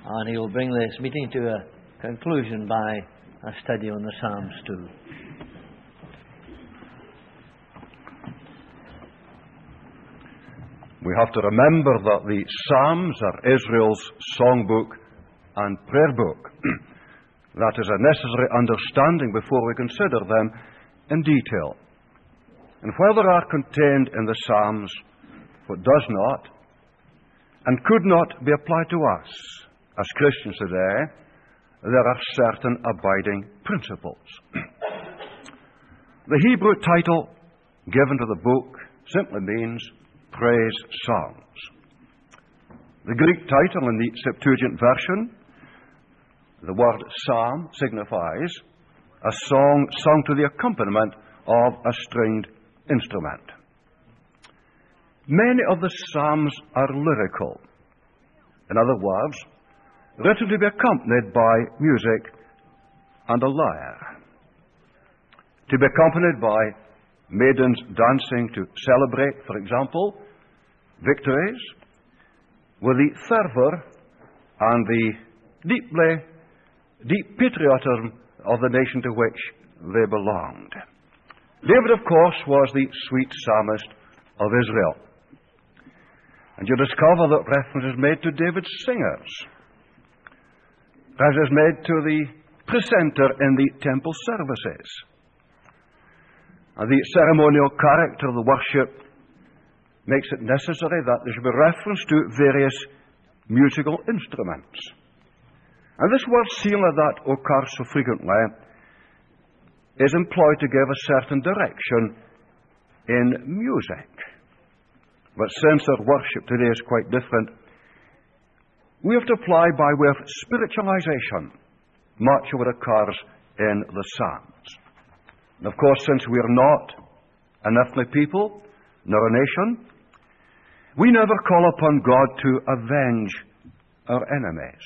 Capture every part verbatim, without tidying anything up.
and he will bring this meeting to a conclusion by a study on the Psalms too. We have to remember that the Psalms are Israel's songbook and prayer book. That is a necessary understanding before we consider them in detail. And while there are contained in the Psalms what does not and could not be applied to us as Christians today, there are certain abiding principles. The Hebrew title given to the book simply means Praise Songs. The Greek title in the Septuagint version, the word psalm, signifies a song sung to the accompaniment of a stringed instrument. Many of the psalms are lyrical. In other words, written to be accompanied by music and a lyre. To be accompanied by maidens dancing to celebrate, for example, victories, with the fervour and the deeply, deep patriotism of the nation to which they belonged. David, of course, was the sweet psalmist of Israel. And you discover that reference is made to David's singers, as is made to the precentor in the temple services. And the ceremonial character of the worship makes it necessary that there should be reference to various musical instruments. And this word selah that occurs so frequently is employed to give a certain direction in music. But since our worship today is quite different, we have to apply by way of spiritualization much of what occurs in the Psalms. And of course, since we are not an earthly people, nor a nation, we never call upon God to avenge our enemies.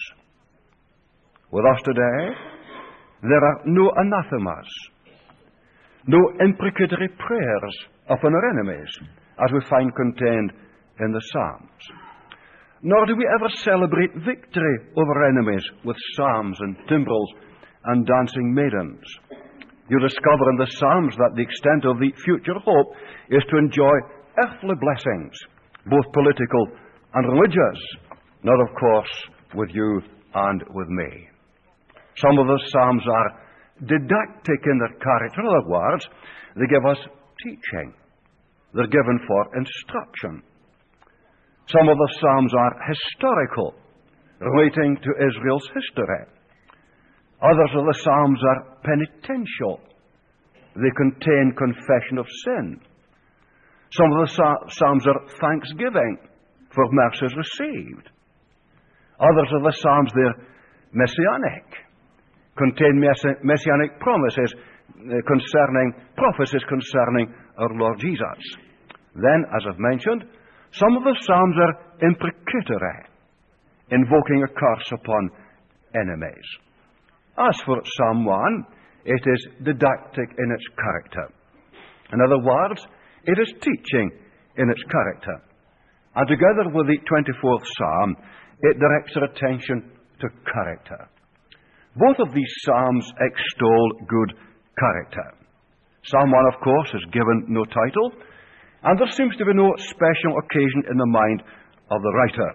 With us today, there are no anathemas, no imprecatory prayers upon our enemies, as we find contained in the Psalms. Nor do we ever celebrate victory over enemies with psalms and timbrels and dancing maidens. You discover in the Psalms that the extent of the future hope is to enjoy earthly blessings, both political and religious, not, of course, with you and with me. Some of the Psalms are didactic in their character. In other words, they give us teaching. They're given for instruction. Some of the Psalms are historical, relating to Israel's history. Others of the Psalms are penitential. They contain confession of sin. Some of the Psalms are thanksgiving for mercies received. Others of the Psalms, they're messianic, contain messianic promises concerning, prophecies concerning our Lord Jesus. Then, as I've mentioned, some of the Psalms are imprecatory, invoking a curse upon enemies. As for Psalm one, it is didactic in its character. In other words, it is teaching in its character. And together with the twenty-fourth Psalm, it directs our attention to character. Both of these Psalms extol good character. Psalm one, of course, is given no title, and there seems to be no special occasion in the mind of the writer.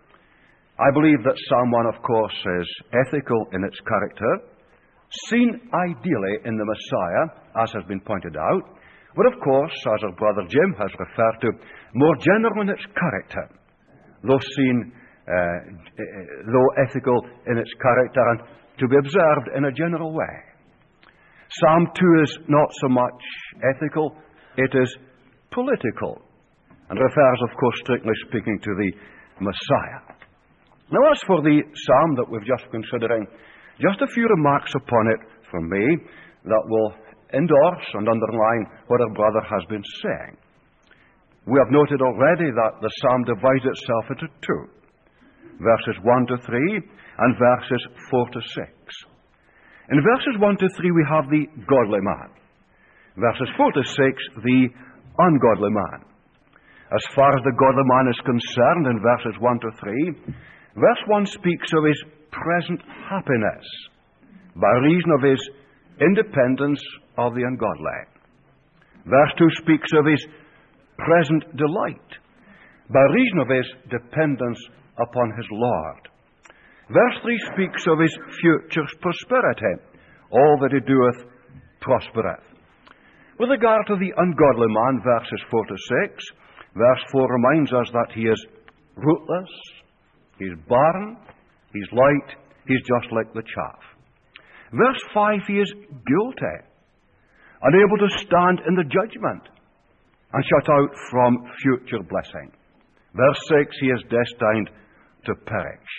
I believe that Psalm one, of course, is ethical in its character, seen ideally in the Messiah, as has been pointed out, but of course, as our brother Jim has referred to, more general in its character, though seen, uh, though ethical in its character, and to be observed in a general way. Psalm two is not so much ethical, it is political, and refers, of course, strictly speaking, to the Messiah. Now, as for the psalm that we've just considering, just a few remarks upon it from me that will endorse and underline what our brother has been saying. We have noted already that the psalm divides itself into two, verses one to three and verses four to six. In verses one to three we have the godly man. Verses four to six, the ungodly man. As far as the godly man is concerned, in verses one to three, Verse one speaks of his present happiness by reason of his independence of the ungodly. Verse two speaks of his present delight by reason of his dependence upon his Lord. Verse three speaks of his future prosperity. All that he doeth prospereth. With regard to the ungodly man, verses four to six, verse four reminds us that he is rootless, he's barren, he's light, he's just like the chaff. Verse five, he is guilty, unable to stand in the judgment, and shut out from future blessing. Verse six, he is destined to perish.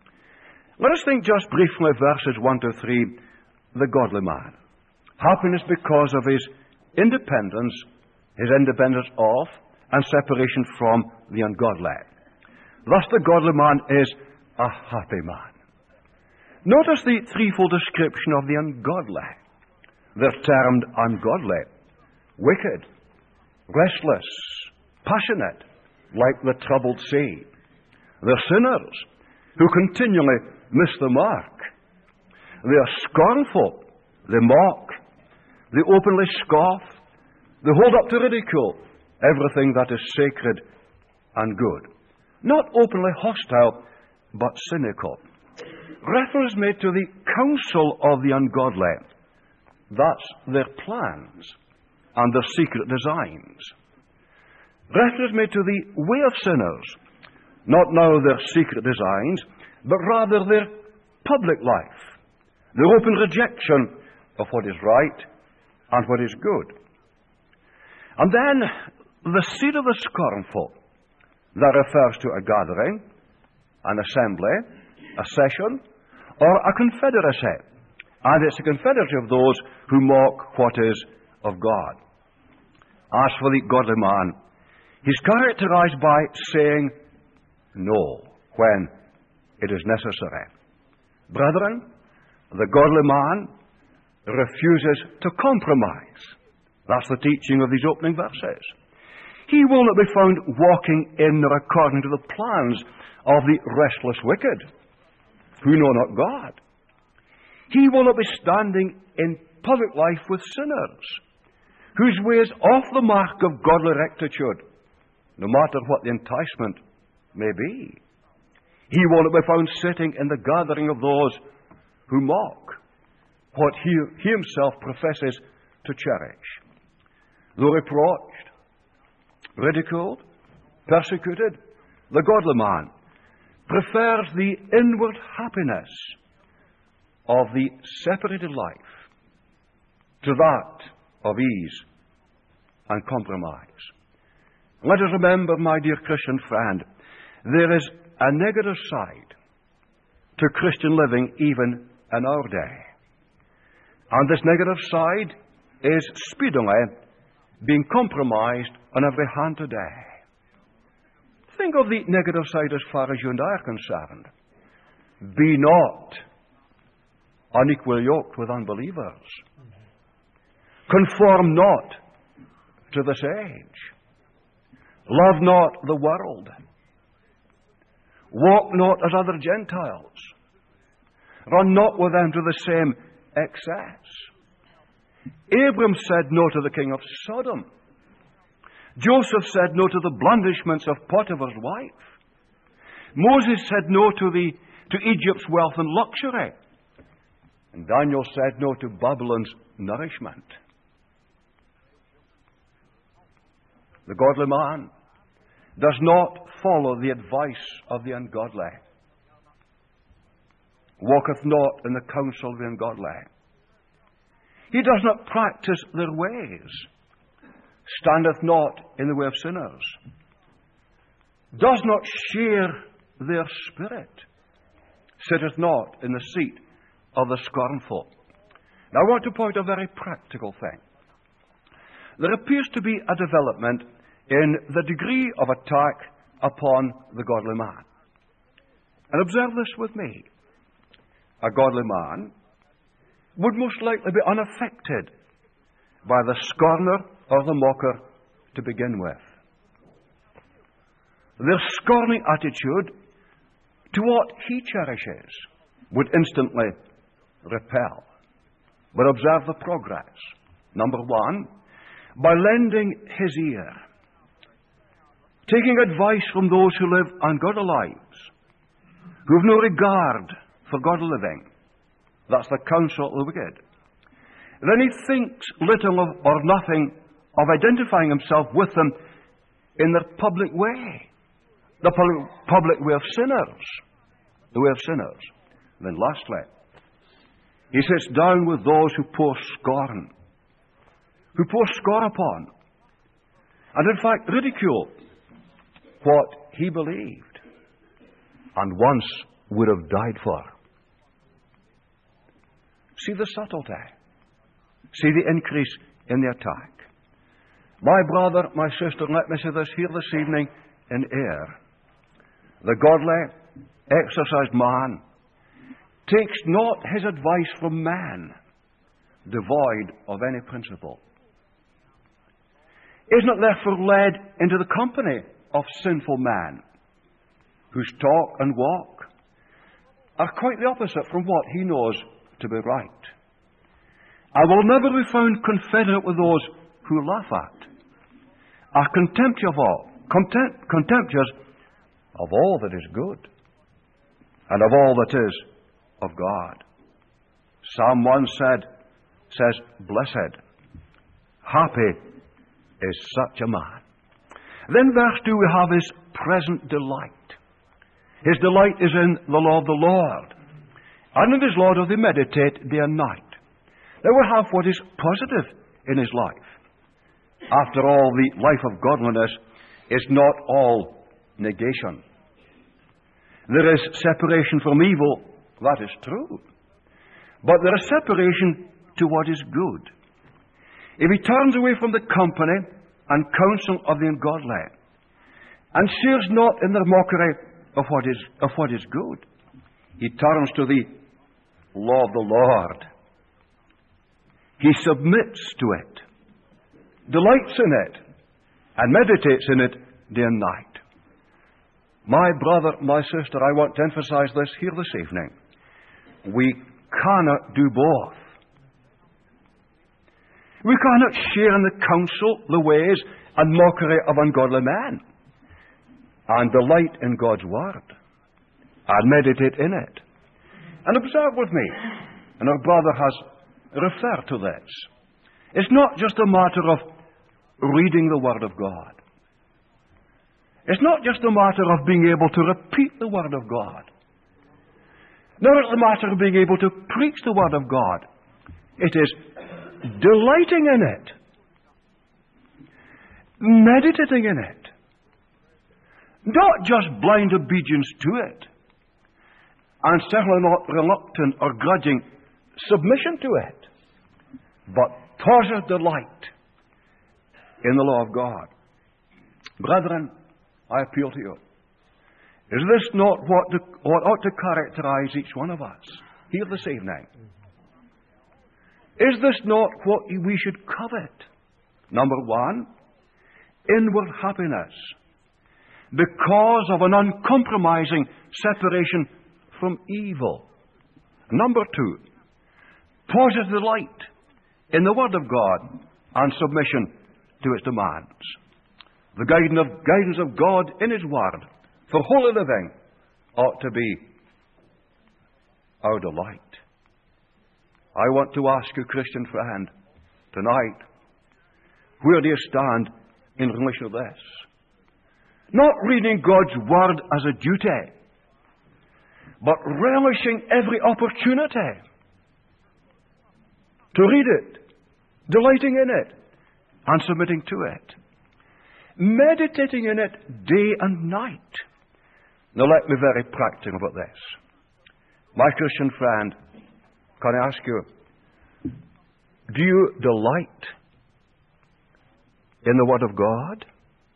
Let us think just briefly of verses one to three, the godly man. Happiness because of his independence, his independence of, and separation from the ungodly. Thus the godly man is a happy man. Notice the threefold description of the ungodly. They're termed ungodly, wicked, restless, passionate, like the troubled sea. They're sinners who continually miss the mark. They are scornful, they mock, they openly scoff, they hold up to ridicule everything that is sacred and good. Not openly hostile, but cynical. Reference made to the counsel of the ungodly. That's their plans and their secret designs. Reference made to the way of sinners. Not now their secret designs, but rather their public life. Their open rejection of what is right and what is good. And then the seed of the scornful. That refers to a gathering, an assembly, a session, or a confederacy. And it's a confederacy of those who mock what is of God. As for the godly man, he's characterized by saying no when it is necessary. Brethren, the godly man refuses to compromise. That's the teaching of these opening verses. He will not be found walking in or according to the plans of the restless wicked, who know not God. He will not be standing in public life with sinners, whose way is off the mark of godly rectitude, no matter what the enticement may be. He will not be found sitting in the gathering of those who mock what he, he himself professes to cherish. Though reproached, ridiculed, persecuted, the godly man prefers the inward happiness of the separated life to that of ease and compromise. Let us remember, my dear Christian friend, there is a negative side to Christian living even in our day. And this negative side is speedily being compromised on every hand today. Think of the negative side as far as you and I are concerned. Be not unequally yoked with unbelievers. Conform not to this age. Love not the world. Walk not as other Gentiles. Run not with them to the same excess. Abram said no to the king of Sodom. Joseph said no to the blandishments of Potiphar's wife. Moses said no to the to Egypt's wealth and luxury. And Daniel said no to Babylon's nourishment. The godly man does not follow the advice of the ungodly. Walketh not in the counsel of the ungodly. He does not practice their ways. Standeth not in the way of sinners. Does not share their spirit. Sitteth not in the seat of the scornful. Now I want to point out a very practical thing. There appears to be a development in the degree of attack upon the godly man. And observe this with me. A godly man would most likely be unaffected by the scorner or the mocker to begin with. Their scorning attitude to what he cherishes would instantly repel. But observe the progress. Number one, by lending his ear, taking advice from those who live ungodly lives, who have no regard for godly living. That's the counsel of the wicked. Then he thinks little of, or nothing of identifying himself with them in their public way, the public, public way of sinners, the way of sinners. And then lastly, he sits down with those who pour scorn, who pour scorn upon, and in fact ridicule what he believed and once would have died for. See the subtlety. See the increase in the attack. My brother, my sister, let me say this here this evening in air. The godly, exercised man takes not his advice from man, devoid of any principle. Is not therefore led into the company of sinful man, whose talk and walk are quite the opposite from what he knows to be right. I will never be found confederate with those who laugh at, are contemptuous of all, contempt, contemptuous of all that is good, and of all that is of God. Psalm one said, says, blessed, happy is such a man. Then verse two we have his present delight. His delight is in the law of the Lord, and in his law doth he meditate day and night. Now we have what is positive in his life. After all, the life of godliness is not all negation. There is separation from evil, that is true. But there is separation to what is good. If he turns away from the company and counsel of the ungodly, and shares not in their mockery of what is, of what is good, he turns to the law of the Lord. He submits to it, delights in it, and meditates in it day and night. My brother, my sister, I want to emphasize this here this evening. We cannot do both. We cannot share in the counsel, the ways, and mockery of ungodly men, and delight in God's Word, and meditate in it. And observe with me, and our brother has referred to this. It's not just a matter of reading the Word of God. It's not just a matter of being able to repeat the Word of God. Nor is it a matter of being able to preach the Word of God. It is delighting in it, meditating in it, not just blind obedience to it, and certainly not reluctant or grudging submission to it, but positive delight in the law of God. Brethren, I appeal to you. Is this not what, to, what ought to characterize each one of us here this evening? Is this not what we should covet? Number one, inward happiness, because of an uncompromising separation from evil. Number two, positive delight in the Word of God and submission to its demands. The guidance of, guidance of God in His Word for holy living ought to be our delight. I want to ask you, Christian friend, tonight, where do you stand in relation to this? Not reading God's Word as a duty, but relishing every opportunity to read it, delighting in it, and submitting to it, meditating in it day and night. Now let me be very practical about this. My Christian friend, can I ask you, do you delight in the Word of God?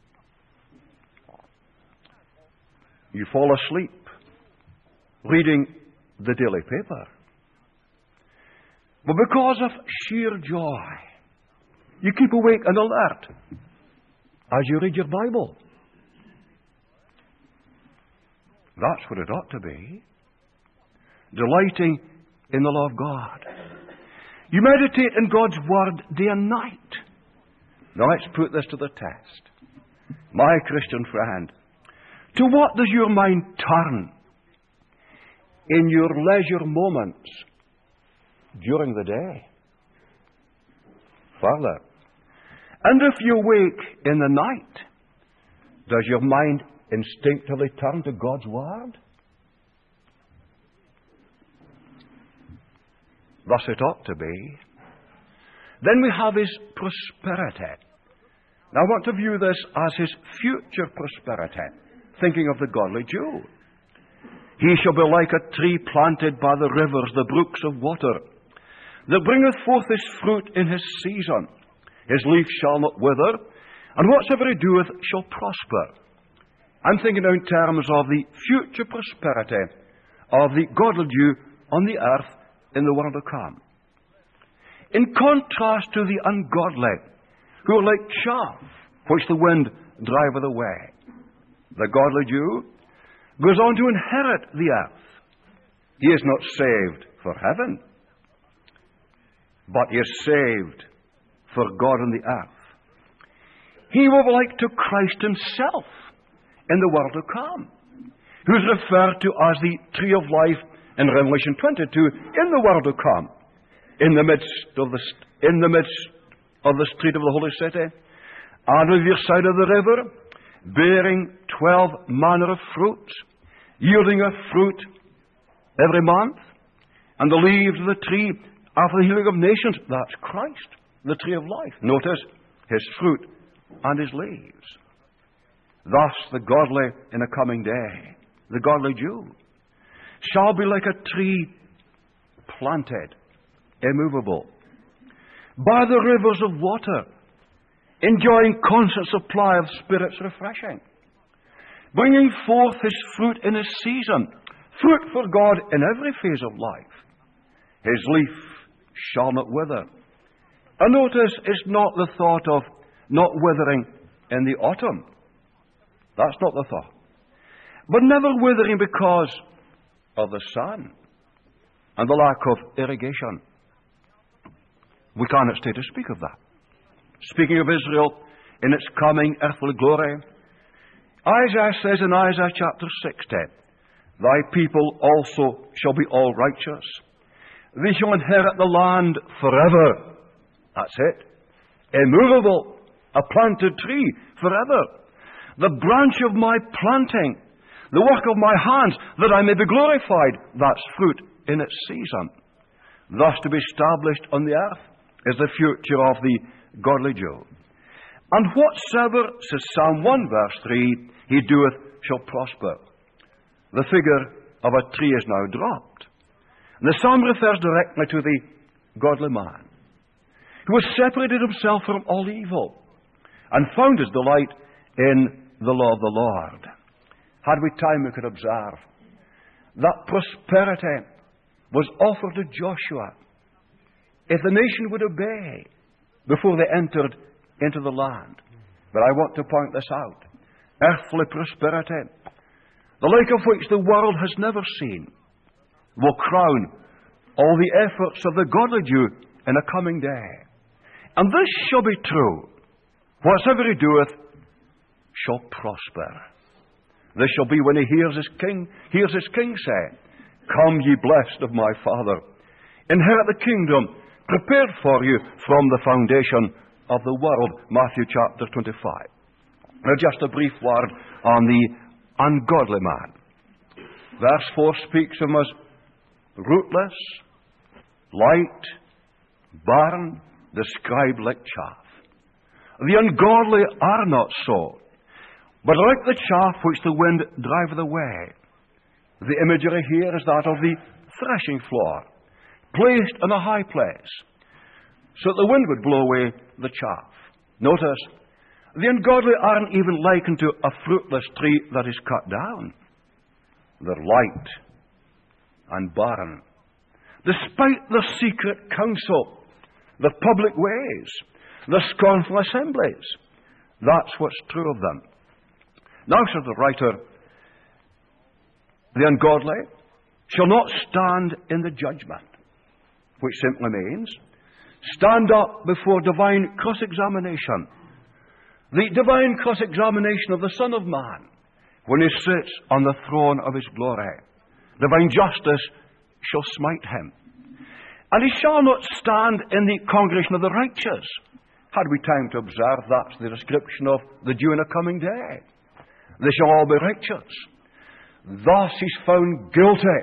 You fall asleep reading the daily paper. But because of sheer joy, you keep awake and alert as you read your Bible. That's what it ought to be. Delighting in the law of God. You meditate in God's Word day and night. Now let's put this to the test. My Christian friend, to what does your mind turn in your leisure moments during the day? Further, and if you wake in the night, does your mind instinctively turn to God's Word? Thus it ought to be. Then we have His prosperity. Now I want to view this as His future prosperity, thinking of the godly Jew. He shall be like a tree planted by the rivers, the brooks of water, that bringeth forth his fruit in his season. His leaf shall not wither, and whatsoever he doeth shall prosper. I'm thinking now in terms of the future prosperity of the godly Jew on the earth in the world to come. In contrast to the ungodly, who are like chaff, which the wind driveth away. The godly Jew goes on to inherit the earth. He is not saved for heaven, but he is saved for God on the earth. He will be like to Christ himself in the world to come, who is referred to as the tree of life in Revelation twenty-two in the world to come, in the midst of the in the midst of the street of the holy city, and on either side of the river, bearing twelve manner of fruits, yielding a fruit every month, and the leaves of the tree are for the healing of nations. That's Christ, the tree of life. Notice his fruit and his leaves. Thus the godly in a coming day, the godly Jew, shall be like a tree planted, immovable, by the rivers of water, enjoying constant supply of Spirit's refreshing, bringing forth his fruit in his season, fruit for God in every phase of life. His leaf shall not wither. And notice it's not the thought of not withering in the autumn. That's not the thought. But never withering because of the sun and the lack of irrigation. We cannot stay to speak of that. Speaking of Israel in its coming earthly glory, Isaiah says in Isaiah chapter sixty, thy people also shall be all righteous. They shall inherit the land forever. That's it. Immovable, a planted tree forever. The branch of my planting, the work of my hands, that I may be glorified. That's fruit in its season. Thus to be established on the earth is the future of the godly Jew. And whatsoever, says Psalm one verse three, he doeth shall prosper. The figure of a tree is now dropped. And the psalm refers directly to the godly man, who has separated himself from all evil and found his delight in the law of the Lord. Had we time, we could observe that prosperity was offered to Joshua if the nation would obey before they entered into the land. But I want to point this out. Earthly prosperity, the like of which the world has never seen, will crown all the efforts of the godly Jew in a coming day. And this shall be true. Whatsoever he doeth shall prosper. This shall be when he hears his king, hears his king say, come ye blessed of my Father, inherit the kingdom prepared for you from the foundation of the world. Matthew chapter twenty-five. Now just a brief word on the ungodly man. Verse four speaks of him as rootless, light, barren, described like chaff. The ungodly are not so, but like the chaff which the wind driveth away. The imagery here is that of the threshing floor, placed in a high place, so that the wind would blow away the chaff. Notice, the ungodly aren't even likened to a fruitless tree that is cut down. They're light and barren. Despite the secret counsel, the public ways, the scornful assemblies, that's what's true of them. Now, says the writer, The ungodly shall not stand in the judgment, which simply means stand up before divine cross-examination. The divine cross-examination of the Son of Man when he sits on the throne of his glory. Divine justice shall smite him. And he shall not stand in the congregation of the righteous. Had we time to observe, that's the description of the Jew in a coming day. They shall all be righteous. Thus he's found guilty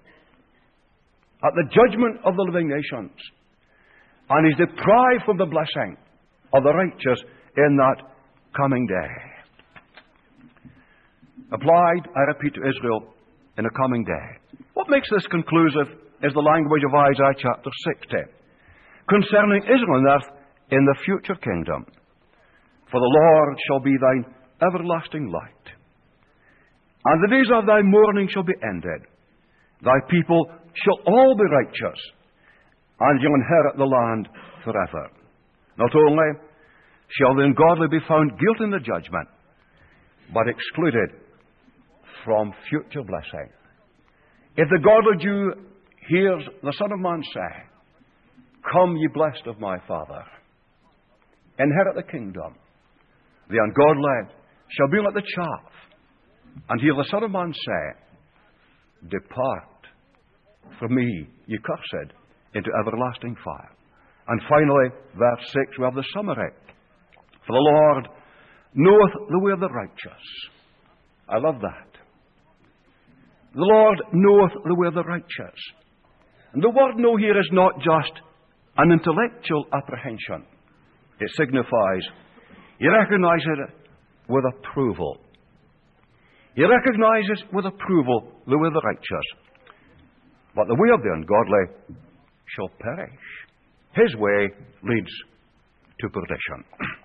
at the judgment of the living nations, and is deprived from the blessing of the righteous in that coming day. Applied, I repeat, to Israel in a coming day. What makes this conclusive is the language of Isaiah chapter sixty, concerning Israel on earth in the future kingdom. For the Lord shall be thine everlasting light, and the days of thy mourning shall be ended. Thy people shall all be righteous, and shall inherit the land forever. Not only shall the ungodly be found guilty in the judgment, but excluded from future blessing. If the godly Jew hears the Son of Man say, "Come, ye blessed of my Father, inherit the kingdom," the ungodly shall be like the chaff, and hear the Son of Man say, "Depart from me, ye cursed, into everlasting fire." And finally, verse six, we have the summary. For the Lord knoweth the way of the righteous. I love that. The Lord knoweth the way of the righteous. And the word know here is not just an intellectual apprehension. It signifies he recognizes it with approval. He recognizes with approval the way of the righteous. But the way of the ungodly shall perish. His way leads to perdition.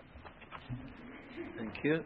Thank you.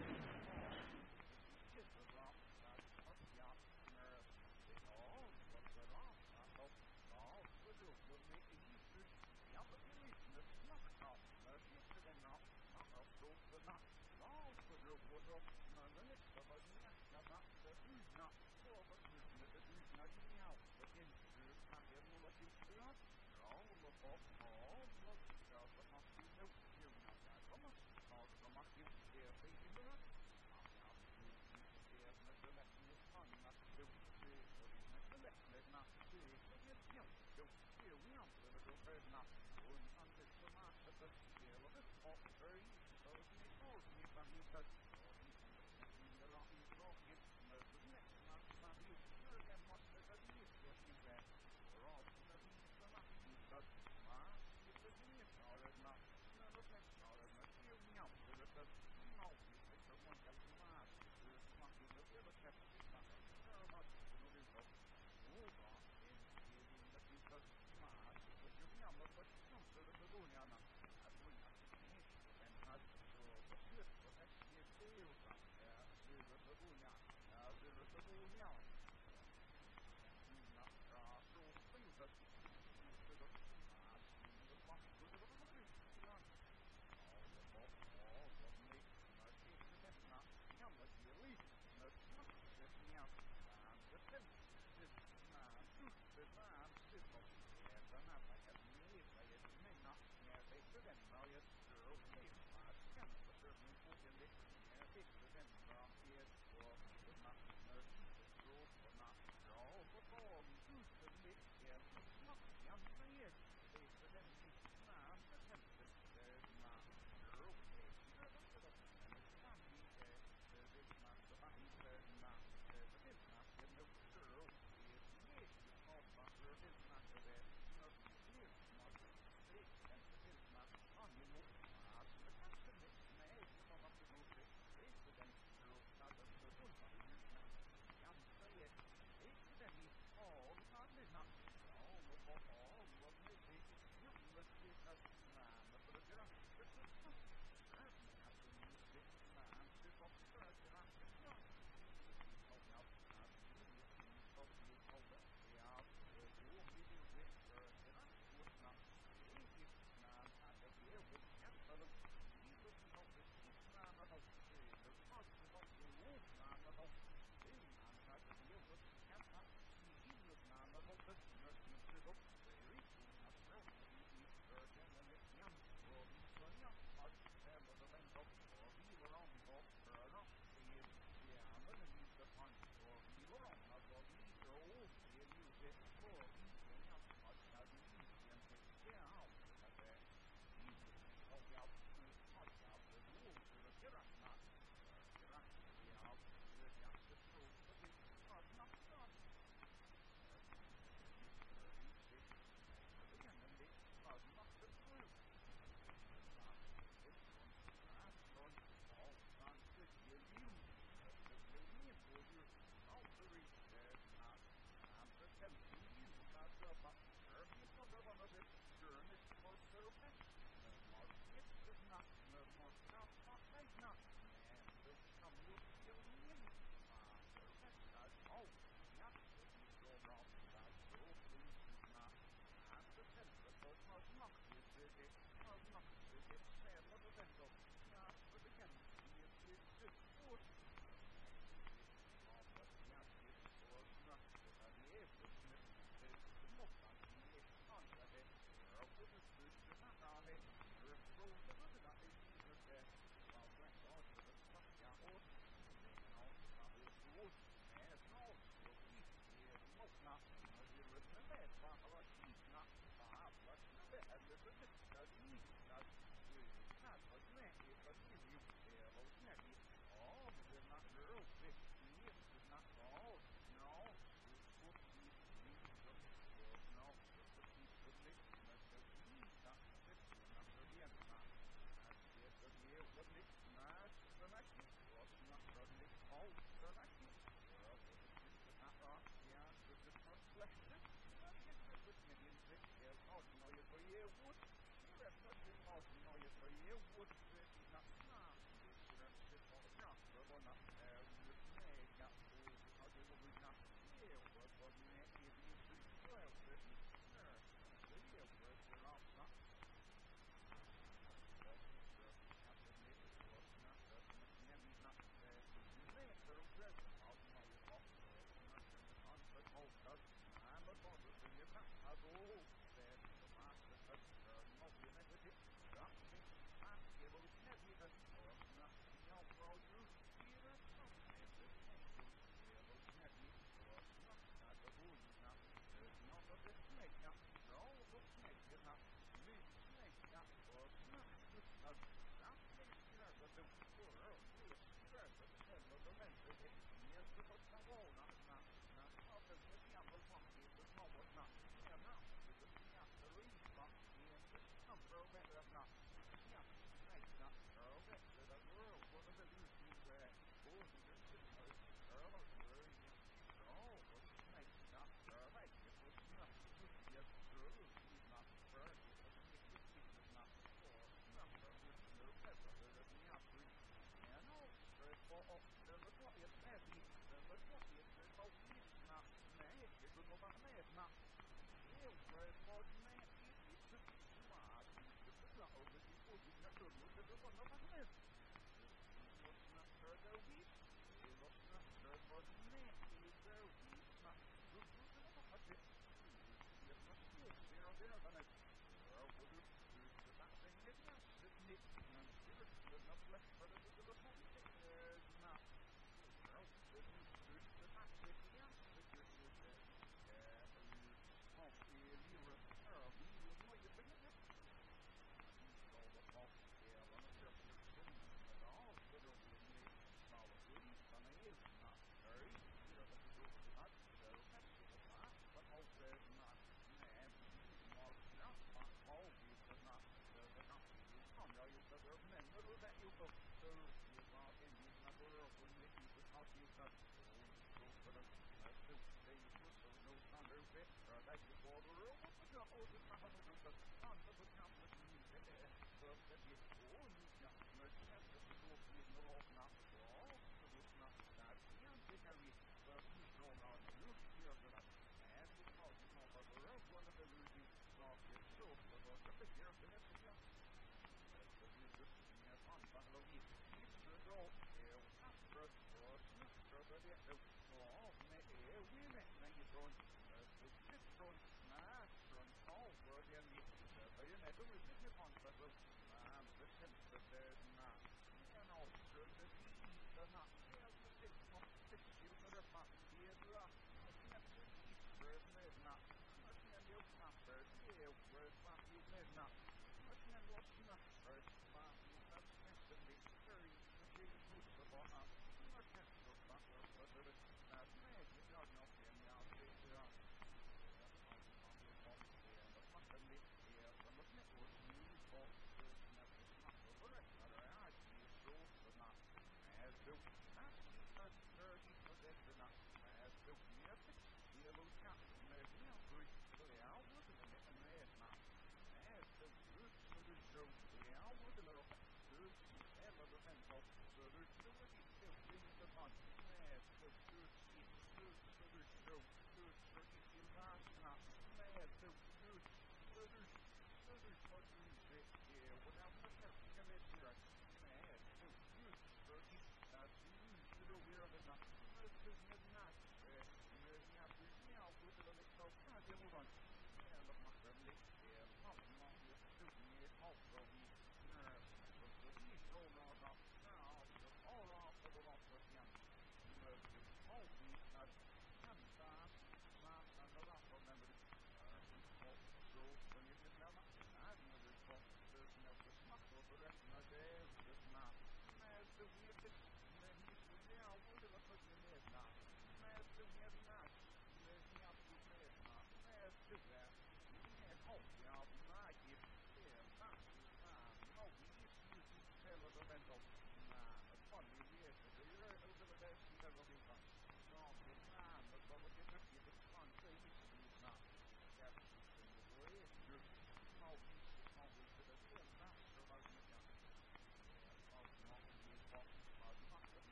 Thank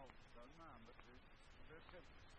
all done man, but the, the